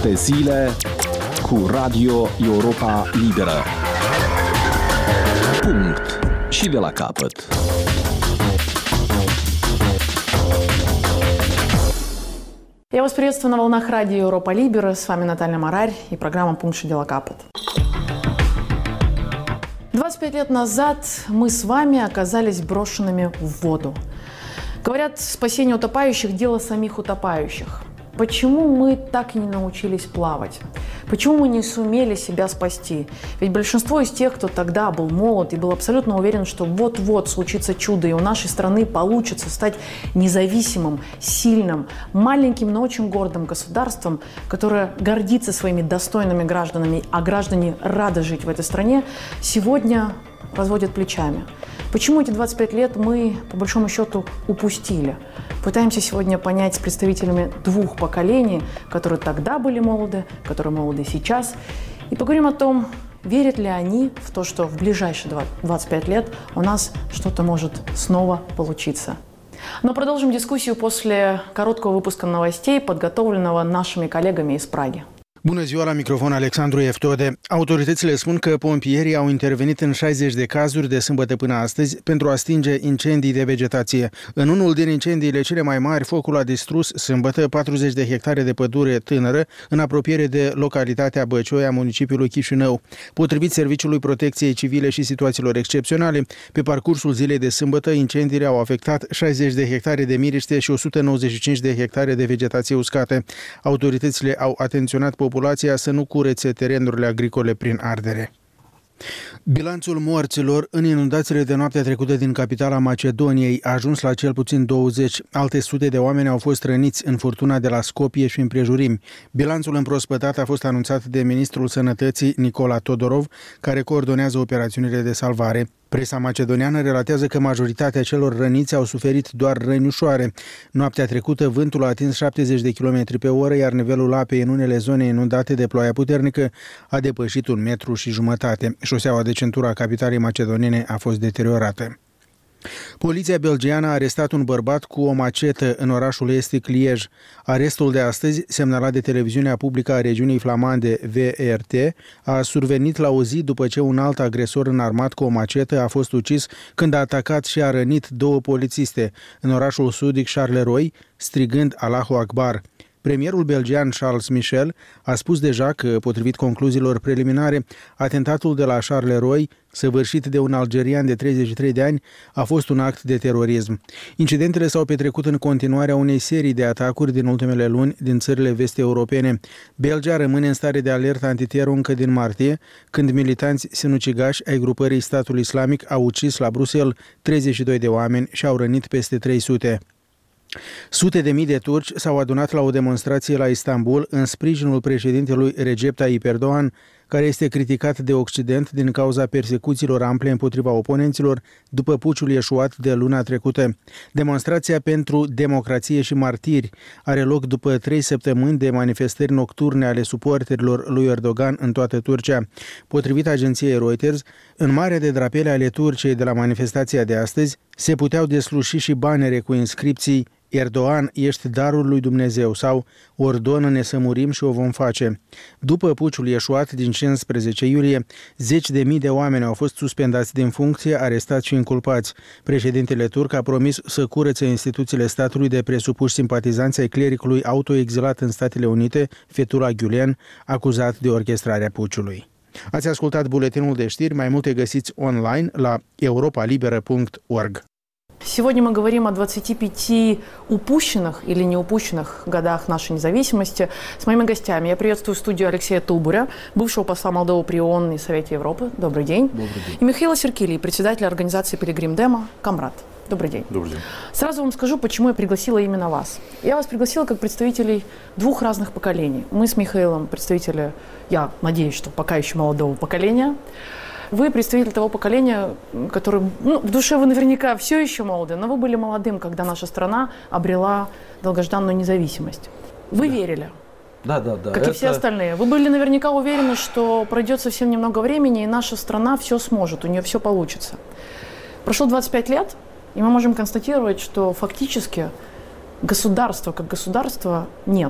7 zile cu Radio Europa Liberă. Punct. Și de la capăt. Я вас приветствую на волнах радио Европа Либера. С вами Наталья Марарь и программа «Пункт и дело капот». 25 лет назад мы с вами оказались брошенными в воду. Говорят, спасение утопающих – дело самих утопающих. Почему мы так и не научились плавать? Почему мы не сумели себя спасти? Ведь большинство из тех, кто тогда был молод и был абсолютно уверен, что вот-вот случится чудо, и у нашей страны получится стать независимым, сильным, маленьким, но очень гордым государством, которое гордится своими достойными гражданами, а граждане рады жить в этой стране, сегодня разводят плечами. Почему эти 25 лет мы, по большому счету, упустили? Пытаемся сегодня понять с представителями двух поколений, которые тогда были молоды, которые молоды сейчас, и поговорим о том, верят ли они в то, что в ближайшие 25 лет у нас что-то может снова получиться. Но продолжим дискуссию после короткого выпуска новостей, подготовленного нашими коллегами из Праги. Bună ziua, la microfon Alexandru Eftode. Autoritățile spun că pompierii au intervenit în 60 de cazuri de sâmbătă până astăzi pentru a stinge incendii de vegetație. În unul din incendiile cele mai mari, focul a distrus sâmbătă 40 de hectare de pădure tânără în apropiere de localitatea Băcioi a municipiului Chișinău. Potrivit Serviciului Protecției Civile și Situațiilor Excepționale, pe parcursul zilei de sâmbătă, incendiile au afectat 60 de hectare de miriște și 195 de hectare de vegetație uscată. Autoritățile au atenționat populația să nu curețe terenurile agricole prin ardere. Bilanțul morților în inundațiile de noaptea trecută din capitala Macedoniei a ajuns la cel puțin 20. Alte sute de oameni au fost răniți în furtuna de la Skopje și împrejurimi. Bilanțul împrospătat a fost anunțat de ministrul Sănătății Nicola Todorov, care coordonează operațiunile de salvare. Presa macedoniană relatează că majoritatea celor răniți au suferit doar răni ușoare. Noaptea trecută vântul a atins 70 de km pe oră, iar nivelul apei în unele zone inundate de ploaia puternică a depășit 1,5 metri. Șoseaua de centură a capitalei macedoniene a fost deteriorată. Poliția belgiană a arestat un bărbat cu o macetă în orașul estic Liege. Arestul de astăzi, semnalat de televiziunea publică a regiunii flamande VRT, a survenit la o zi după ce un alt agresor înarmat cu o macetă a fost ucis când a atacat și a rănit două polițiste în orașul sudic Charleroi, strigând Allahu Akbar. Premierul belgian Charles Michel a spus deja că, potrivit concluziilor preliminare, atentatul de la Charleroi, săvârșit de un algerian de 33 de ani, a fost un act de terorism. Incidentele s-au petrecut în continuarea unei serii de atacuri din ultimele luni din țările vest-europene. Belgia rămâne în stare de alertă antiteror încă din martie, când militanți sinucigași ai grupării Statul Islamic au ucis la Bruxelles 32 de oameni și au rănit peste 300. Sute de mii de turci s-au adunat la o demonstrație la Istanbul în sprijinul președintelui Recep Tayyip Erdogan, care este criticat de Occident din cauza persecuțiilor ample împotriva oponenților după puciul eșuat de luna trecută. Demonstrația pentru democrație și martiri are loc după 3 săptămâni de manifestări nocturne ale suporterilor lui Erdogan în toată Turcia. Potrivit agenției Reuters, în marea de drapele ale Turciei de la manifestația de astăzi se puteau desluși și banere cu inscripții Erdogan, ești darul lui Dumnezeu sau ordonă-ne să murim și o vom face. După puciul eșuat din 15 iulie, 10.000 de oameni au fost suspendați din funcție, arestați și inculpați. Președintele turc a promis să curețe instituțiile statului de presupuși simpatizanți ai clericului autoexilat în Statele Unite, Fethullah Gülen, acuzat de orchestrarea puciului. Ați ascultat buletinul de știri, mai multe găsiți online la europalibera.org. Сегодня мы говорим о 25 упущенных или не упущенных годах нашей независимости с моими гостями. Я приветствую в студию Алексея Тубуря, бывшего посла Молдовы при ООН и Совете Европы. Добрый день. Добрый день. И Михаила Серкилии, председателя организации «Пилигрим Демо», Камрад. Добрый день. Добрый день. Сразу вам скажу, почему я пригласила именно вас. Я вас пригласила как представителей двух разных поколений. Мы с Михаилом представители, я надеюсь, что пока еще молодого поколения. Вы представитель того поколения, которое, в душе вы наверняка все еще молоды, но вы были молодым, когда наша страна обрела долгожданную независимость. Вы верили? Да. Как и все остальные. Вы были наверняка уверены, что пройдет совсем немного времени, и наша страна все сможет, у нее все получится. Прошло 25 лет, и мы можем констатировать, что фактически государства как государства нет.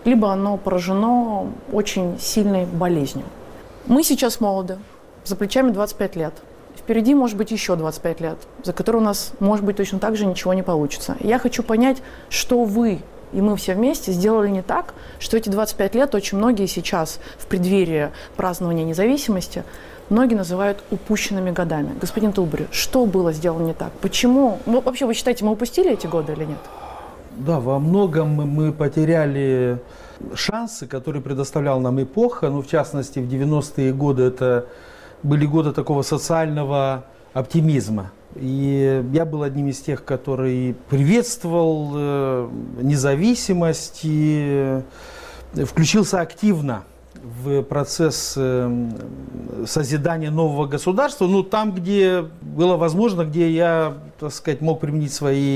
либо оно поражено очень сильной болезнью. Мы сейчас молоды, за плечами 25 лет. Впереди может быть еще 25 лет, за которые у нас, может быть, точно так же ничего не получится. Я хочу понять, что вы и мы все вместе сделали не так, что эти 25 лет очень многие сейчас в преддверии празднования независимости многие называют упущенными годами. Господин Тулбури, что было сделано не так? Почему? Вообще, вы считаете, мы упустили эти годы или нет? Да, во многом мы потеряли шансы, которые предоставляла нам эпоха. Ну, в частности, в 90-е годы это были годы такого социального оптимизма. И я был одним из тех, который приветствовал независимость и включился активно в процесс созидания нового государства. Ну, там, где было возможно, где я, так сказать, мог применить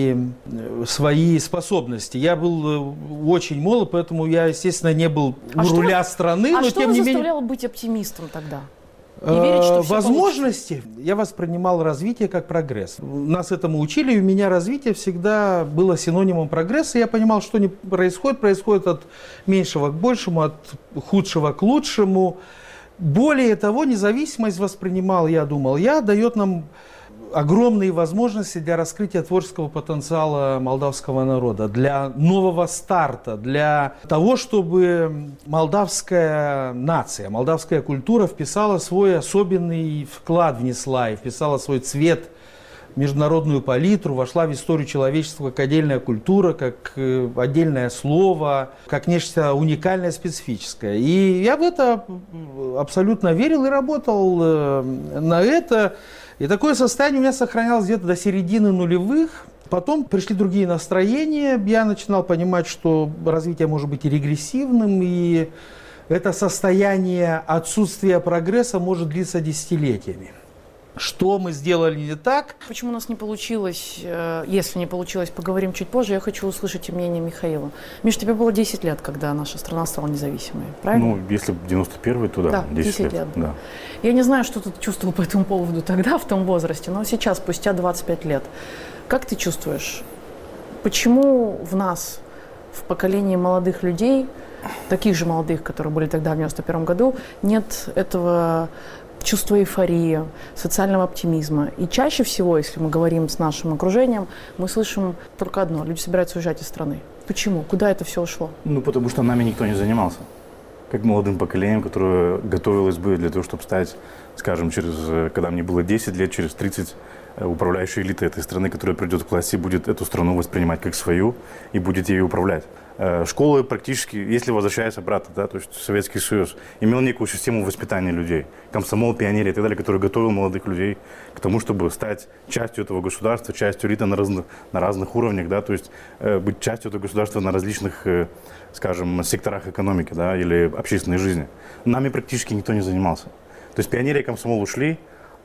свои способности. Я был очень молод, поэтому я, естественно, не был у руля страны. А но что тем вас не менее заставляло быть оптимистом тогда? И верить, что все возможности получится? я воспринимал развитие как прогресс. Нас этому учили, и у меня развитие всегда было синонимом прогресса. Я понимал, что не происходит от меньшего к большему, от худшего к лучшему. Более того, независимость воспринимал, я думал, дает нам огромные возможности для раскрытия творческого потенциала молдавского народа, для нового старта, для того, чтобы молдавская нация, молдавская культура вписала свой особенный вклад, внесла и вписала свой цвет в международную палитру, вошла в историю человечества как отдельная культура, как отдельное слово, как нечто уникальное, специфическое. И я в это абсолютно верил и работал на это. И такое состояние у меня сохранялось где-то до середины нулевых. Потом пришли другие настроения. Я начинал понимать, что развитие может быть и регрессивным, и это состояние отсутствия прогресса может длиться десятилетиями. Что мы сделали не так? Почему у нас не получилось, если не получилось, поговорим чуть позже. Я хочу услышать мнение Михаила. Миш, тебе было 10 лет, когда наша страна стала независимой, правильно? Ну, если 91-й, то да, 10 лет. Да. Я не знаю, что ты чувствовал по этому поводу тогда, в том возрасте, но сейчас, спустя 25 лет, как ты чувствуешь, почему в нас, в поколении молодых людей, таких же молодых, которые были тогда в 91 году, нет этого чувство эйфории, социального оптимизма. И чаще всего, если мы говорим с нашим окружением, мы слышим только одно. Люди собираются уезжать из страны. Почему? Куда это все ушло? Ну, потому что нами никто не занимался. Как молодым поколением, которое готовилось бы для того, чтобы стать, скажем, когда мне было 10 лет, через 30 управляющей элиты этой страны, которая придет к власти, будет эту страну воспринимать как свою и будет ею управлять. Школы практически, если возвращаясь обратно, да, то есть Советский Союз, имел некую систему воспитания людей, комсомол, пионерия и так далее, который готовил молодых людей к тому, чтобы стать частью этого государства, частью элиты на разных уровнях, да, то есть быть частью этого государства на различных, скажем, секторах экономики, да, или общественной жизни. Нами практически никто не занимался. То есть пионерия и комсомол ушли,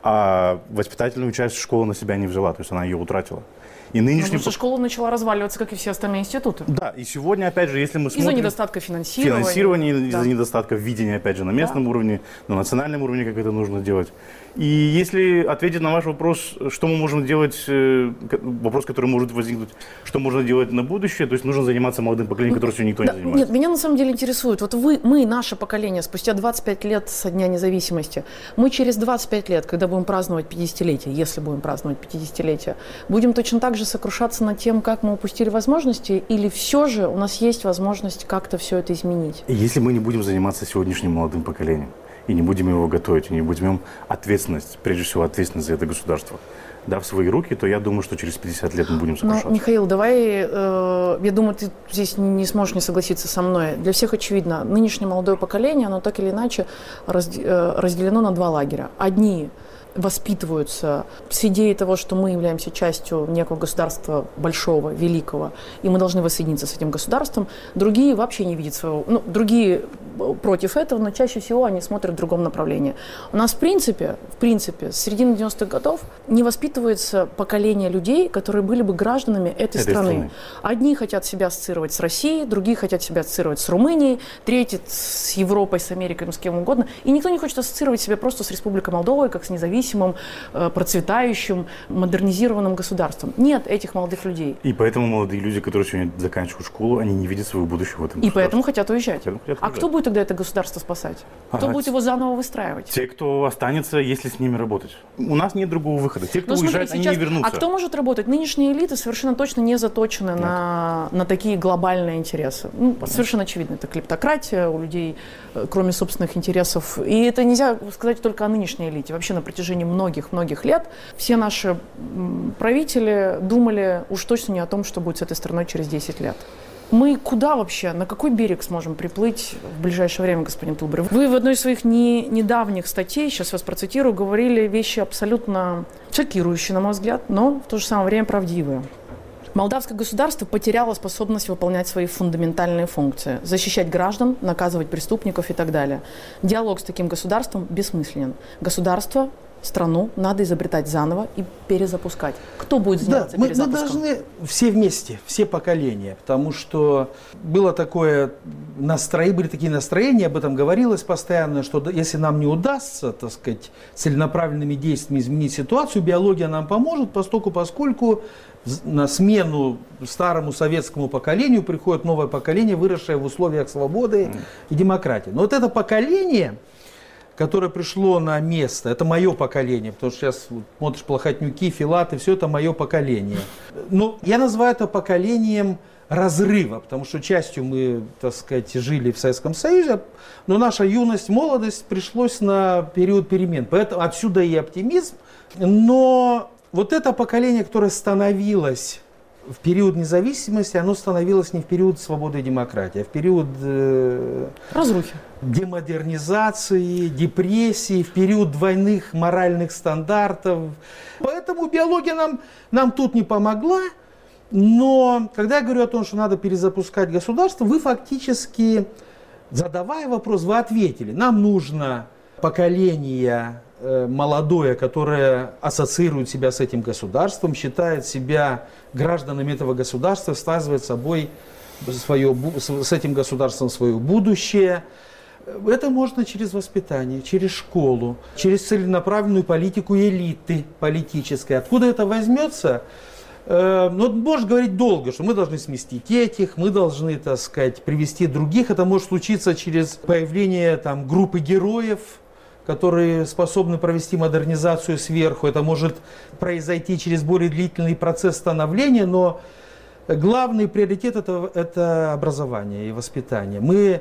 а воспитательную часть школа на себя не взяла, то есть она ее утратила. И нынешний... Потому что школа начала разваливаться, как и все остальные институты. Да, и сегодня, опять же, если мы смотрим... Из-за недостатка финансирования. Из-за недостатка видения, опять же, на местном уровне, на национальном уровне, как это нужно делать. И если ответить на ваш вопрос, что мы можем делать, вопрос, который может возникнуть, что можно делать на будущее, то есть нужно заниматься молодым поколением, которым все никто не занимается. Нет, меня на самом деле интересует, вот мы, наше поколение, спустя 25 лет со дня независимости, мы через 25 лет, когда будем праздновать 50-летие, если будем праздновать 50-летие, будем точно так же сокрушаться над тем, как мы упустили возможности, или все же у нас есть возможность как-то все это изменить? Если мы не будем заниматься сегодняшним молодым поколением, и не будем его готовить, и не будем им ответственность, прежде всего ответственность за это государство, дав свои руки, то я думаю, что через 50 лет мы будем сокрушаться. Ну, Михаил, давай, я думаю, ты здесь не сможешь не согласиться со мной. Для всех очевидно, нынешнее молодое поколение, оно так или иначе разделено на два лагеря. Одни воспитываются с идеей того, что мы являемся частью некого государства большого, великого, и мы должны воссоединиться с этим государством. Другие вообще не видят своего... Ну, другие против этого, но чаще всего они смотрят в другом направлении. У нас, в принципе, с середины 90-х годов не воспитывается поколение людей, которые были бы гражданами этой страны. Одни хотят себя ассоциировать с Россией, другие хотят себя ассоциировать с Румынией, третьи с Европой, с Америкой, с кем угодно. И никто не хочет ассоциировать себя просто с Республикой Молдова, как с независимой независимым, процветающим, модернизированным государством. Нет этих молодых людей. И поэтому молодые люди, которые сегодня заканчивают школу, они не видят своего будущего в этом И государстве. поэтому хотят уезжать. А кто будет тогда это государство спасать? Кто будет его заново выстраивать? Те, кто останется, если с ними работать. У нас нет другого выхода. Те, кто уезжает, смотри, они не вернутся. А кто может работать? Нынешние элиты совершенно точно не заточены на такие глобальные интересы. Совершенно очевидно, это клептократия у людей, кроме собственных интересов. И это нельзя сказать только о нынешней элите. Вообще на протяжении многих-многих лет все наши правители думали уж точно не о том, что будет с этой страной через 10 лет. Мы куда вообще, на какой берег сможем приплыть в ближайшее время, господин Тулбур? Вы в одной из своих недавних статей, сейчас вас процитирую, говорили вещи абсолютно шокирующие, на мой взгляд, но в то же самое время правдивые. Молдавское государство потеряло способность выполнять свои фундаментальные функции, защищать граждан, наказывать преступников и так далее. Диалог с таким государством бессмысленен. Государство, страну надо изобретать заново и перезапускать. Кто будет заниматься перезапуском? Мы должны все вместе, все поколения, потому что были такие настроения, об этом говорилось постоянно, что если нам не удастся, так сказать, целенаправленными действиями изменить ситуацию, биология нам поможет, поскольку на смену старому советскому поколению приходит новое поколение, выросшее в условиях свободы и демократии. Но вот это поколение, которое пришло на место, это мое поколение, потому что сейчас смотришь Плохотнюки, Филаты, все это мое поколение. Но я называю это поколением разрыва, потому что частью мы, так сказать, жили в Советском Союзе, но наша юность, молодость пришлось на период перемен. Поэтому отсюда и оптимизм. Но вот это поколение, которое становилось в период независимости, оно становилось не в период свободы и демократии, а в период разрухи, демодернизации, депрессии, в период двойных моральных стандартов. Поэтому биология нам тут не помогла. Но когда я говорю о том, что надо перезапускать государство, вы фактически, задавая вопрос, вы ответили. Нам нужно поколение молодое, которое ассоциирует себя с этим государством, считает себя гражданами этого государства, связывает с этим государством свое будущее. Это можно через воспитание, через школу, через целенаправленную политику элиты политической. Откуда это возьмется? Можно говорить долго, что мы должны сместить этих, мы должны, так сказать, привести других. Это может случиться через появление группы героев, которые способны провести модернизацию сверху. Это может произойти через более длительный процесс становления, но главный приоритет это образование и воспитание. Мы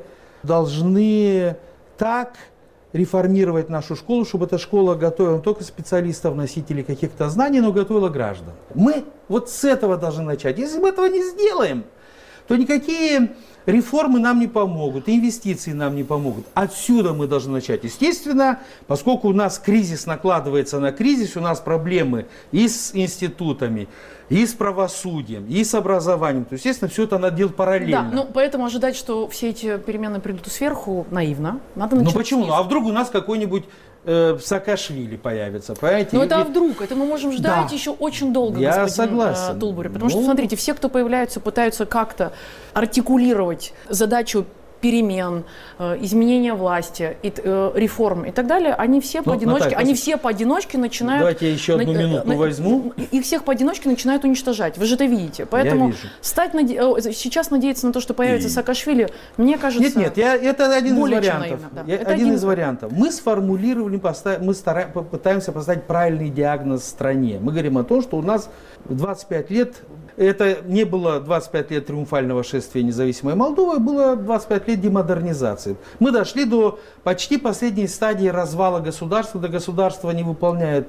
должны так реформировать нашу школу, чтобы эта школа готовила не только специалистов, носителей каких-то знаний, но готовила граждан. Мы вот с этого должны начать. Если мы этого не сделаем, то никакие реформы нам не помогут, инвестиции нам не помогут. Отсюда мы должны начать. Естественно, поскольку у нас кризис накладывается на кризис, у нас проблемы и с институтами, и с правосудием, и с образованием, то, естественно, все это надо делать параллельно. Да, поэтому ожидать, что все эти перемены придут сверху, наивно. Надо начать. Почему? А вдруг у нас какой-нибудь Саакашвили появится, понимаете? Но это вдруг? Это мы можем ждать еще очень долго, я господин согласен. Тулбур. Потому что, смотрите, все, кто появляются, пытаются как-то артикулировать задачу перемен, изменения власти, реформ и так далее, они все поодиночке начинают... Давайте я еще одну минуту возьму. Их всех поодиночке начинают уничтожать. Вы же это видите. Поэтому сейчас надеяться на то, что появится Саакашвили, мне кажется... Нет, это один из вариантов. Один из вариантов. Мы сформулировали, мы пытаемся поставить правильный диагноз стране. Мы говорим о том, что у нас 25 лет... Это не было 25 лет триумфального шествия независимой Молдовы, было 25 лет демодернизации. Мы дошли до почти последней стадии развала государства, когда государство не выполняет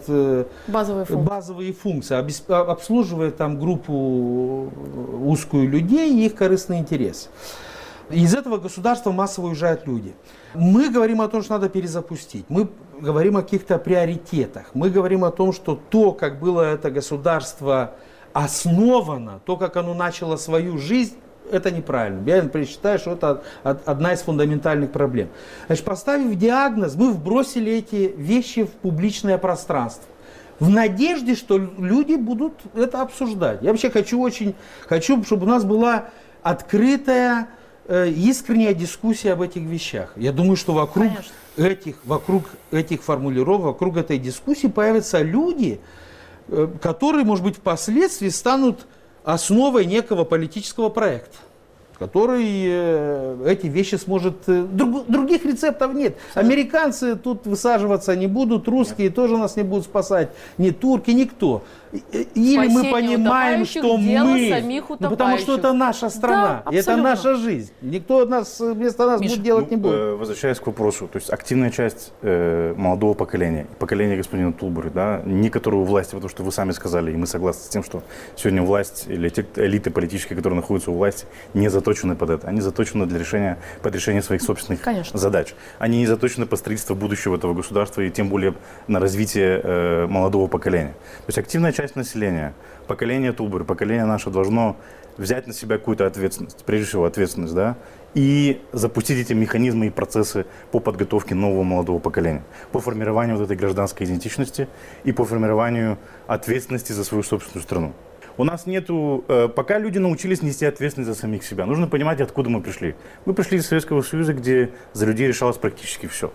базовые функции, обслуживает группу узкую людей и их корыстный интерес. Из этого государства массово уезжают люди. Мы говорим о том, что надо перезапустить. Мы говорим о каких-то приоритетах. Мы говорим о том, что то, как было это государство основано, то, как оно начало свою жизнь, это неправильно. Я, например, считаю, что это одна из фундаментальных проблем. Значит, поставив диагноз, мы вбросили эти вещи в публичное пространство. В надежде, что люди будут это обсуждать. Я вообще хочу, чтобы у нас была открытая, искренняя дискуссия об этих вещах. Я думаю, что вокруг вокруг этих формулировок, вокруг этой дискуссии появятся люди, которые, может быть, впоследствии станут основой некого политического проекта, который эти вещи сможет... Других рецептов нет. Американцы тут высаживаться не будут, русские тоже нас не будут спасать, ни турки, никто. Или Спасение мы понимаем, что мы... потому что это наша страна, да, это наша жизнь. Никто вместо нас будет делать не будет. Возвращаясь к вопросу, то есть активная часть молодого поколения, поколения господина Тулбары, да, не которого у власти, потому что вы сами сказали, и мы согласны с тем, что сегодня власть или те элиты политические, которые находятся у власти, не заточены под это. Они заточены под решение своих собственных задач. Они не заточены под строительство будущего этого государства и тем более на развитие молодого поколения. То есть активная часть населения, поколение Тулбары, поколение наше должно взять на себя какую-то ответственность, прежде всего ответственность, да, и запустить эти механизмы и процессы по подготовке нового молодого поколения, по формированию вот этой гражданской идентичности и по формированию ответственности за свою собственную страну. У нас нету, пока люди научились нести ответственность за самих себя, нужно понимать, откуда мы пришли. Мы пришли из Советского Союза, где за людей решалось практически все.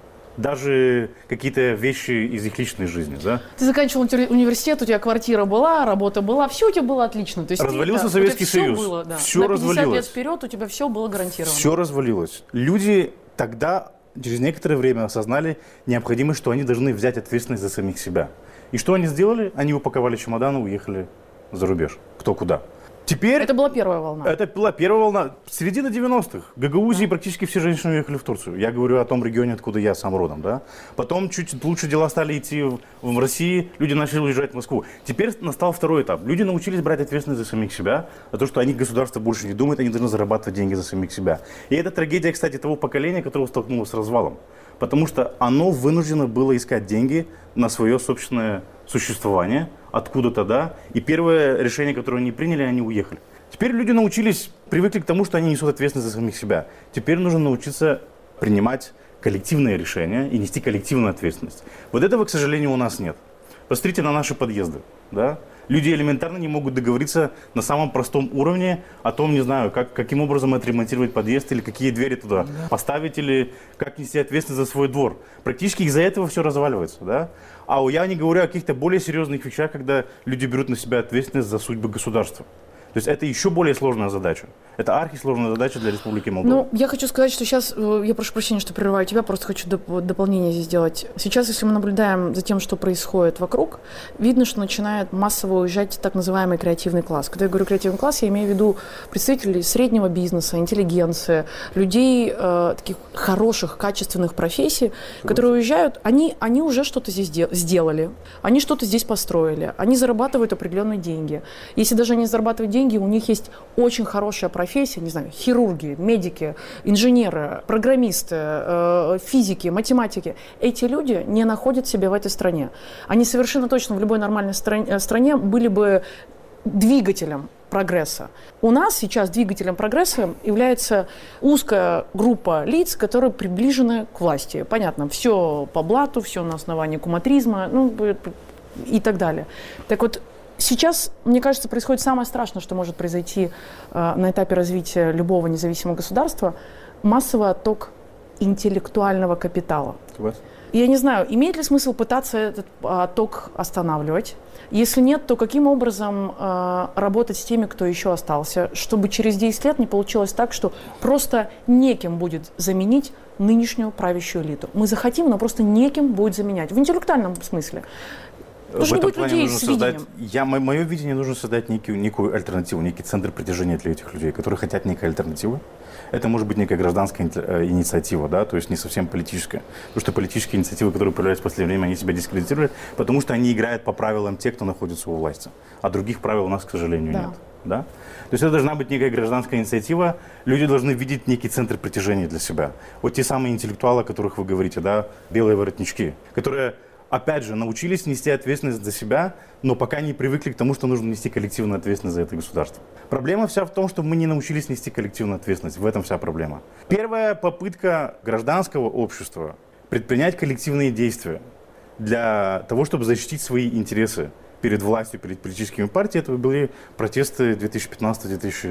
Даже какие-то вещи из их личной жизни, да? Ты заканчивал университет, у тебя квартира была, работа была, все у тебя было отлично. То есть развалился Советский Союз, было, да. все на 50 развалилось. лет вперед у тебя все было гарантировано. Все развалилось. Люди тогда, через некоторое время, осознали необходимость, что они должны взять ответственность за самих себя. И что они сделали? Они упаковали чемоданы, уехали за рубеж. Кто куда. Теперь... Это была первая волна. Это была первая волна. Середина 90-х. В Гагаузии практически все женщины уехали в Турцию. Я говорю о том регионе, откуда я сам родом. Да? Потом чуть лучше дела стали идти в России, люди начали уезжать в Москву. Теперь настал второй этап. Люди научились брать ответственность за самих себя, за то, что они, государство, больше не думают, они должны зарабатывать деньги за самих себя. И это трагедия, кстати, того поколения, которое столкнулось с развалом. Потому что оно вынуждено было искать деньги на свое собственное существование, откуда-то, да, и первое решение, которое они приняли, они уехали. Теперь люди научились, привыкли к тому, что они несут ответственность за самих себя. Теперь нужно научиться принимать коллективные решения и нести коллективную ответственность. Вот этого, к сожалению, у нас нет. Посмотрите на наши подъезды, да. Люди элементарно не могут договориться на самом простом уровне о том, не знаю, каким образом отремонтировать подъезд или какие двери туда поставить, или как нести ответственность за свой двор. Практически из-за этого все разваливается, да? А я не говорю о каких-то более серьезных вещах, когда люди берут на себя ответственность за судьбы государства. То есть это еще более сложная задача. Это архисложная задача для Республики Молдова. Ну, я хочу сказать, что сейчас, я прошу прощения, что прерываю тебя, просто хочу дополнение здесь сделать. Сейчас, если мы наблюдаем за тем, что происходит вокруг, видно, что начинает массово уезжать так называемый креативный класс. Когда я говорю креативный класс, я имею в виду представителей среднего бизнеса, интеллигенции, людей таких хороших, качественных профессий, которые уезжают, они уже что-то здесь сделали, они что-то здесь построили, они зарабатывают определенные деньги. Если даже они зарабатывают деньги, у них есть очень хорошая профессия, не знаю, хирурги, медики, инженеры, программисты, физики, математики. Эти люди не находят себя в этой стране. Они совершенно точно в любой нормальной стране были бы двигателем прогресса. У нас сейчас двигателем прогресса является узкая группа лиц, которые приближены к власти. Понятно, все по блату, все на основании куматризма, ну, и так далее. Так вот, сейчас, мне кажется, происходит самое страшное, что может произойти на этапе развития любого независимого государства – массовый отток интеллектуального капитала. Я не знаю, имеет ли смысл пытаться этот отток останавливать? Если нет, то каким образом работать с теми, кто еще остался, чтобы через 10 лет не получилось так, что просто некем будет заменить нынешнюю правящую элиту? Мы захотим, но просто некем будет заменять. В интеллектуальном смысле. В этом плане нужно создать, мое видение, нужно создать некую альтернативу, некий центр притяжения для этих людей, которые хотят некой альтернативы. Это может быть некая гражданская инициатива, да, то есть не совсем политическая. Потому что политические инициативы, которые появляются в последнее время, они себя дискредитируют, потому что они играют по правилам тех, кто находится у власти. А других правил у нас, к сожалению, нет. Да? То есть это должна быть некая гражданская инициатива, люди должны видеть некий центр притяжения для себя. Вот те самые интеллектуалы, о которых вы говорите, да, белые воротнички, которые, опять же, научились нести ответственность за себя, но пока не привыкли к тому, что нужно нести коллективную ответственность за это государство. Проблема вся в том, что мы не научились нести коллективную ответственность. В этом вся проблема. Первая попытка гражданского общества предпринять коллективные действия для того, чтобы защитить свои интересы перед властью, перед политическими партиями, это были протесты 2015-2018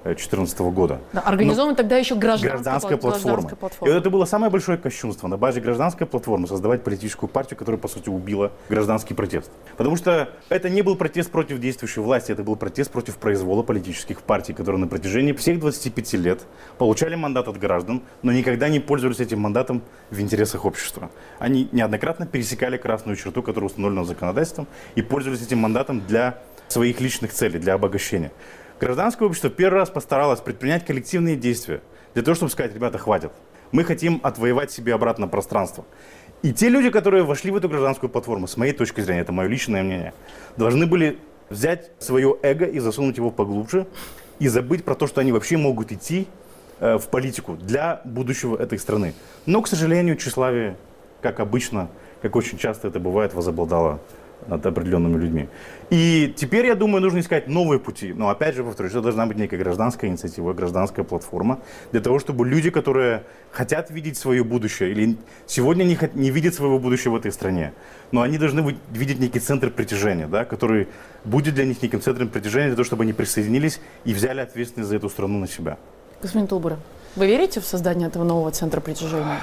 2014 года. Да, организована тогда еще гражданская платформа. И это было самое большое кощунство на базе гражданской платформы создавать политическую партию, которая, по сути, убила гражданский протест. Потому что это не был протест против действующей власти, это был протест против произвола политических партий, которые на протяжении всех 25 лет получали мандат от граждан, но никогда не пользовались этим мандатом в интересах общества. Они неоднократно пересекали красную черту, которая установлена законодательством, и пользовались этим мандатом для своих личных целей, для обогащения. Гражданское общество первый раз постаралось предпринять коллективные действия для того, чтобы сказать: ребята, хватит. Мы хотим отвоевать себе обратно пространство. И те люди, которые вошли в эту гражданскую платформу, с моей точки зрения, это мое личное мнение, должны были взять свое эго и засунуть его поглубже и забыть про то, что они вообще могут идти в политику для будущего этой страны. Но, к сожалению, тщеславие, как обычно, как очень часто это бывает, возобладало над определенными людьми. И теперь, я думаю, нужно искать новые пути. Но опять же, повторюсь, это должна быть некая гражданская инициатива, гражданская платформа, для того, чтобы люди, которые хотят видеть свое будущее, или сегодня не видят своего будущего в этой стране, но они должны видеть некий центр притяжения, да, который будет для них неким центром притяжения, для того, чтобы они присоединились и взяли ответственность за эту страну на себя. Господин Тулбуре, вы верите в создание этого нового центра притяжения?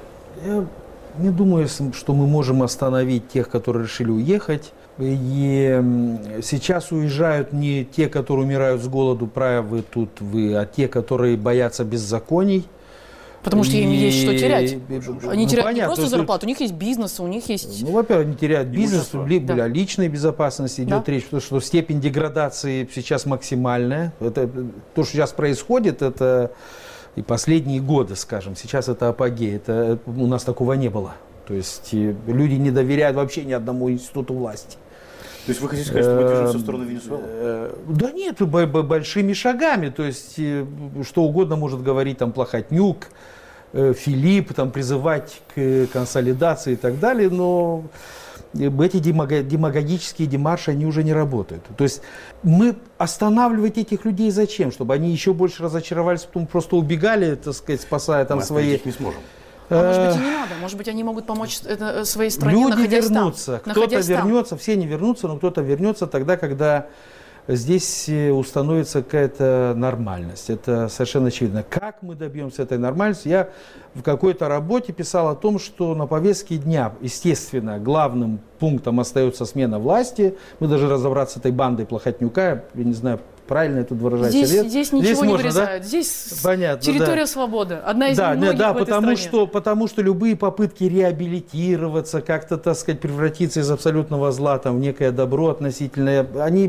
Я не думаю, что мы можем остановить тех, которые решили уехать. И сейчас уезжают не те, которые умирают с голоду, правы тут вы, а те, которые боятся беззаконий. Потому что им есть что терять. Они теряют понятно, не просто зарплату, у них есть бизнес, у них есть... Ну, во-первых, они теряют бизнес, либо да. о личной безопасности идет речь, потому что степень деградации сейчас максимальная. Это, то, что сейчас происходит, это и последние годы, скажем, сейчас это апогей. Это, у нас такого не было. То есть люди не доверяют вообще ни одному институту власти. То есть вы хотите сказать, что вы движетесь в сторону Венесуэлы? Да нет, большими шагами. То есть что угодно может говорить там Плохотнюк, Филипп, там, призывать к консолидации и так далее, но эти демагогические демарши, они уже не работают. То есть мы останавливать этих людей зачем? Чтобы они еще больше разочаровались, потом просто убегали, так сказать, спасая там свои... Мы их не сможем. может быть, и не надо. Может быть, они могут помочь своей стране, люди находясь вернутся. там. Кто-то вернется, все не вернутся, но кто-то вернется тогда, когда здесь установится какая-то нормальность. Это совершенно очевидно. Как мы добьемся этой нормальности? Я в какой-то работе писал о том, что на повестке дня, естественно, главным пунктом остается смена власти. Мы должны разобраться с этой бандой Плохотнюка. Я не знаю, правильно я тут выражаюсь. Здесь ничего не вырезают. Да? Здесь понятно, территория да. свободы. Одна из многих в этой стране. Потому что любые попытки реабилитироваться, как-то, так сказать, превратиться из абсолютного зла там, в некое добро относительное, они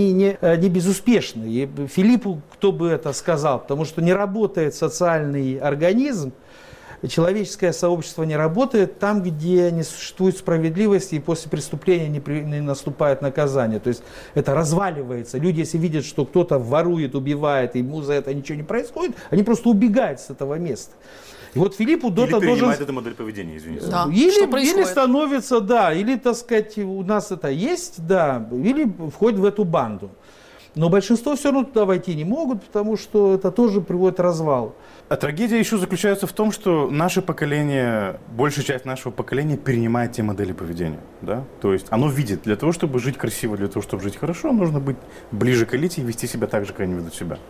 не безуспешны. И Филиппу кто бы это сказал, потому что не работает социальный организм, человеческое сообщество не работает там, где не существует справедливости и после преступления не наступает наказание. То есть это разваливается. Люди, если видят, что кто-то ворует, убивает, и ему за это ничего не происходит, они просто убегают с этого места. И вот Филиппу Дота должен... перенимает эту модель поведения, извините. Да. Или становится, да, или, так сказать, у нас это есть, да, или входит в эту банду. Но большинство все равно туда войти не могут, потому что это тоже приводит к развалу. А трагедия еще заключается в том, что наше поколение, большая часть нашего поколения перенимает те модели поведения. Да? То есть оно видит, для того, чтобы жить красиво, для того, чтобы жить хорошо, нужно быть ближе к элите и вести себя так же, как они ведут себя.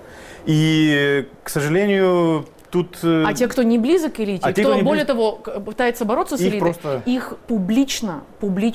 И, к сожалению, тут... А те, кто не близок к элите, кто, более того, пытается бороться с элитой, их публично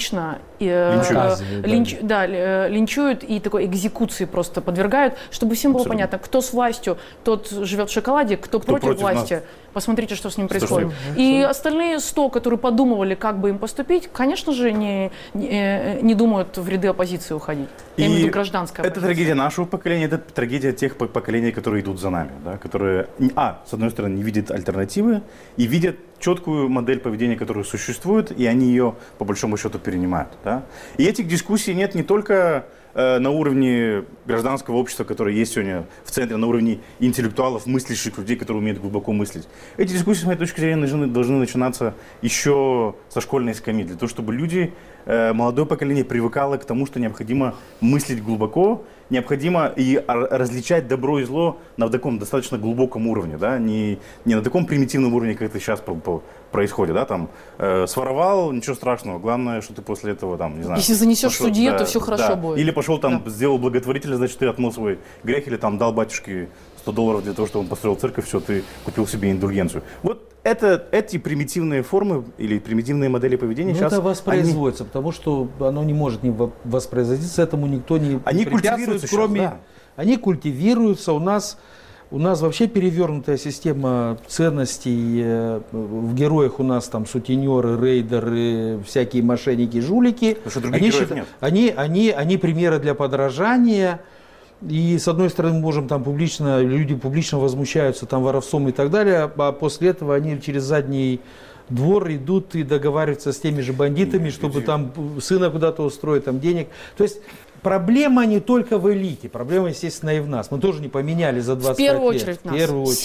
линчуют и такой экзекуции просто подвергают, чтобы всем было понятно, кто с властью, тот живет в шоколаде, кто против власти. Нас. Посмотрите, что с ним происходит. И остальные 100, которые подумывали, как бы им поступить, конечно же, не думают в ряды оппозиции уходить. Я имею в виду гражданская оппозиция. Это трагедия нашего поколения, это трагедия тех поколений, которые идут за нами, да, которые, с одной стороны, не видят альтернативы и видят четкую модель поведения, которая существует, и они ее, по большому счету, перенимают. Да? И этих дискуссий нет не только на уровне гражданского общества, которое есть сегодня в центре, на уровне интеллектуалов, мыслящих людей, которые умеют глубоко мыслить. Эти дискуссии, с моей точки зрения, должны начинаться еще со школьной скамьи, для того, чтобы люди, молодое поколение, привыкало к тому, что необходимо мыслить глубоко, необходимо и различать добро и зло на таком достаточно глубоком уровне, да? Не на таком примитивном уровне, как это сейчас происходит, да, там, своровал, ничего страшного, главное, что ты после этого, там, не знаю. Если занесешь в суде, то все хорошо будет. Или пошел там, сделал благотворительность, значит, ты отмыл свой грех, или там дал батюшке $100 для того, чтобы он построил церковь, все, ты купил себе индульгенцию. Вот эти примитивные формы или примитивные модели поведения сейчас... это воспроизводится, потому что оно не может не воспроизводиться, этому никто не препятствует, кроме... Сейчас, да. Они культивируются, у нас вообще перевернутая система ценностей. В героях у нас там сутенеры, рейдеры, всякие мошенники, жулики. Потому что других героев нет. Они примеры для подражания. И с одной стороны мы можем там люди публично возмущаются там воровством и так далее, а после этого они через задний двор идут и договариваются с теми же бандитами, чтобы там сына куда-то устроить, там денег. То есть проблема не только в элите, проблема, естественно, и в нас. Мы тоже не поменяли за 20 лет. В первую очередь нас.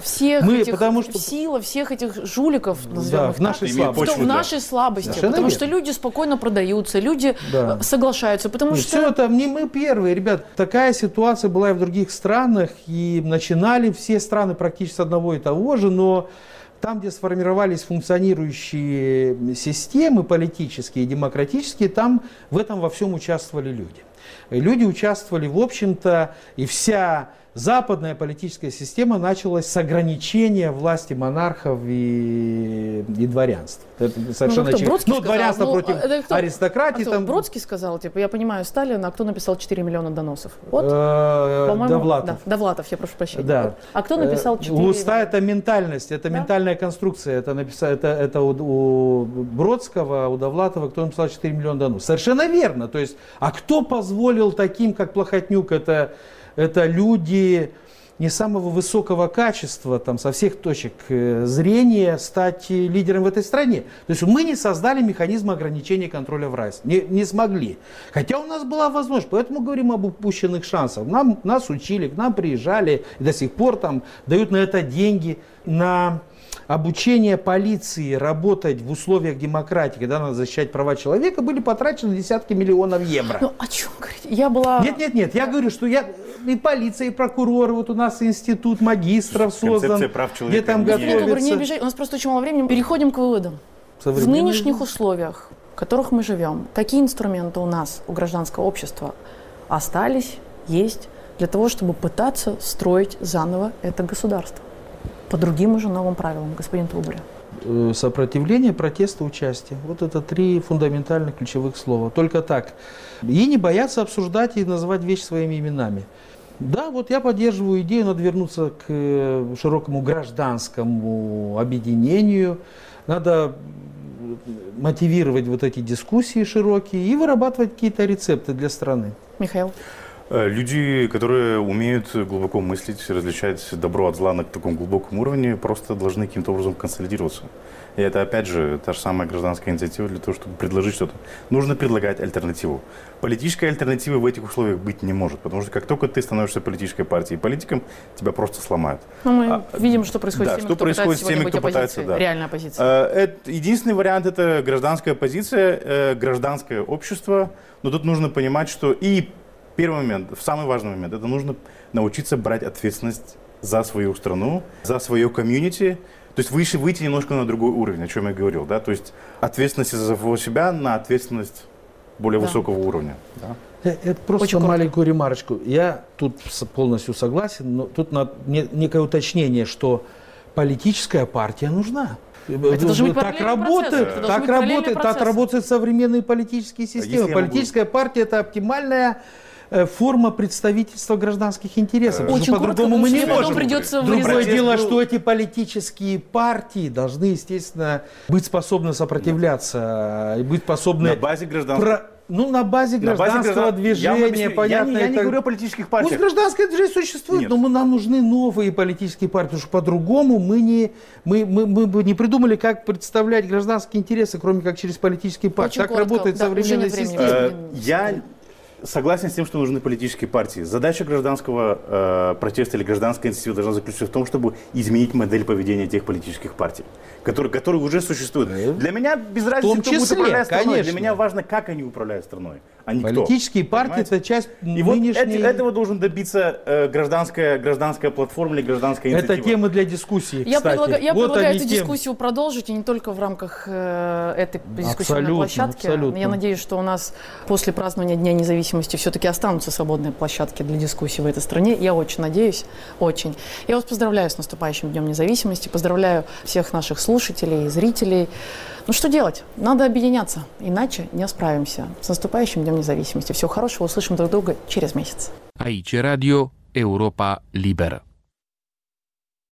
Сила всех этих жуликов, назовем их в нашей слабости. В нашей слабости. Потому что люди спокойно продаются, люди соглашаются. Потому что... Все это не мы первые, ребят. Такая ситуация была и в других странах. И начинали все страны практически с одного и того же, но... Там, где сформировались функционирующие системы политические и демократические, там в этом во всем участвовали люди. Люди участвовали, в общем-то, и вся западная политическая система началась с ограничения власти монархов и дворянства. Это совершенно очевидно. Дворянство против аристократии. Там... Бродский сказал, типа, я понимаю Сталина, а кто написал 4 миллиона доносов? Вот, Довлатов. Да, Довлатов, я прошу прощения. Да. Вот. А кто написал 4 миллиона? Уста — это ментальность, это ментальная конструкция. Это у Бродского, у Довлатова, кто написал 4 миллиона доносов. Совершенно верно. То есть, а кто позволил таким, как Плохотнюк, это люди не самого высокого качества, там, со всех точек зрения, стать лидером в этой стране. То есть мы не создали механизм ограничения контроля власти. Не смогли. Хотя у нас была возможность. Поэтому говорим об упущенных шансах. Нас учили, к нам приезжали, и до сих пор там дают на это деньги, на обучение полиции работать в условиях демократии, когда надо защищать права человека, были потрачены десятки миллионов евро. Ну о чем говорить? Нет, я говорю, что и полиция, и прокуроры, вот у нас институт магистров создан, где там готовятся. Не обижай, у нас просто очень мало времени. Переходим к выводам. В нынешних условиях, в которых мы живем, какие инструменты у нас, у гражданского общества остались, есть для того, чтобы пытаться строить заново это государство? По другим уже новым правилам, господин Трубарев. Сопротивление, протест, участие. Вот это 3 фундаментальных ключевых слова. Только так. И не бояться обсуждать и называть вещи своими именами. Да, вот я поддерживаю идею, надо вернуться к широкому гражданскому объединению. Надо мотивировать вот эти дискуссии широкие и вырабатывать какие-то рецепты для страны. Михаил? Люди, которые умеют глубоко мыслить, различать добро от зла на таком глубоком уровне, просто должны каким-то образом консолидироваться. И это, опять же, та же самая гражданская инициатива для того, чтобы предложить что-то. Нужно предлагать альтернативу. Политической альтернативы в этих условиях быть не может, потому что как только ты становишься политической партией и политиком, тебя просто сломают. Но мы видим, что происходит с теми, кто пытается да. Реальная оппозиция. Единственный вариант – это гражданская оппозиция, гражданское общество. Но тут нужно понимать, что и первый момент, самый важный момент, это нужно научиться брать ответственность за свою страну, за свое комьюнити. То есть выйти немножко на другой уровень, о чем я говорил. Да? То есть ответственность за самого себя на ответственность более высокого уровня. Да? Это просто очень маленькую ремарочку. Я тут полностью согласен, но тут некое уточнение, что политическая партия нужна. Так работают современные политические системы. Политическая партия – это оптимальная форма представительства гражданских интересов. По-другому мы не можем. Другое дело, что эти политические партии должны, естественно, быть способны сопротивляться и быть способны... На базе гражданского... на базе гражданского движения, понятно. Я не говорю о политических партиях. Пусть гражданское движение существует, но нам нужны новые политические партии, потому что по-другому мы бы не придумали, как представлять гражданские интересы, кроме как через политические партии. Так работает современная система. Я согласен с тем, что нужны политические партии. Задача гражданского протеста или гражданской инициативы должна заключаться в том, чтобы изменить модель поведения тех политических партий, которые уже существуют. Для меня без разницы, кто будет управлять страной. Для меня важно, как они управляют страной. а не Политические кто. партии – это часть И нынешней... вот этого должен добиться гражданская платформа или гражданская инициатива. Это тема для дискуссии, Я кстати. предлагаю эту дискуссию продолжить, и не только в рамках этой дискуссионной площадки. Абсолютно. Я надеюсь, что у нас после празднования Дня независимости все-таки останутся свободные площадки для дискуссии в этой стране. Я очень надеюсь, очень. Я вас поздравляю с наступающим Днем независимости, поздравляю всех наших слушателей, зрителей. Ну что делать? Надо объединяться, иначе не справимся. С наступающим Днем независимости. Всего хорошего, услышим друг друга через месяц. Aici Radio Europa Liberă.